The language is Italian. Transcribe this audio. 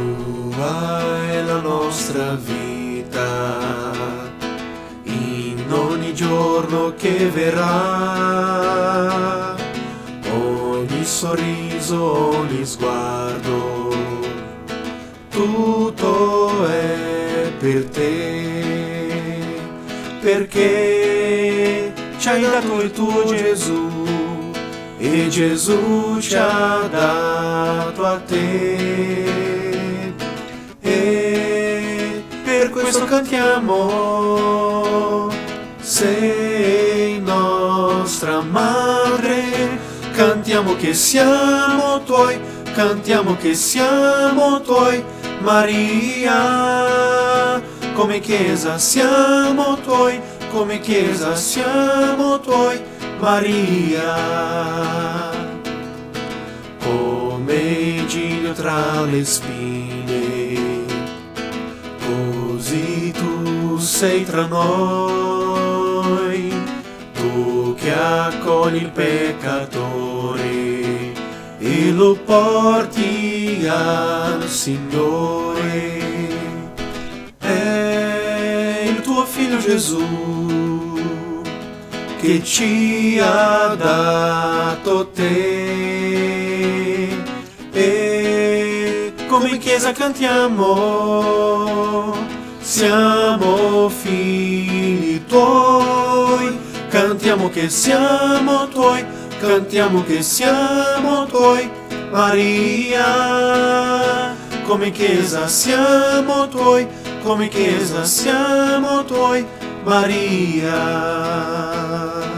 Tua è la nostra vita, in ogni giorno che verrà, ogni sorriso, ogni sguardo, tutto è per te, perché ci hai dato il tuo Gesù e Gesù ci ha dato a te. E per questo cantiamo, sei nostra madre, cantiamo che siamo tuoi, cantiamo che siamo tuoi, Maria. Come Chiesa siamo tuoi, come Chiesa siamo tuoi, Maria. Come Giglio tra le spine, così tu sei tra noi, tu che accogli il peccatore e lo porti al Signore. È il tuo Figlio Gesù che ci ha dato te, e come Chiesa cantiamo, siamo figli tuoi, cantiamo che siamo tuoi, cantiamo che siamo tuoi, Maria. Come Chiesa siamo tuoi, come Chiesa siamo tuoi, Maria.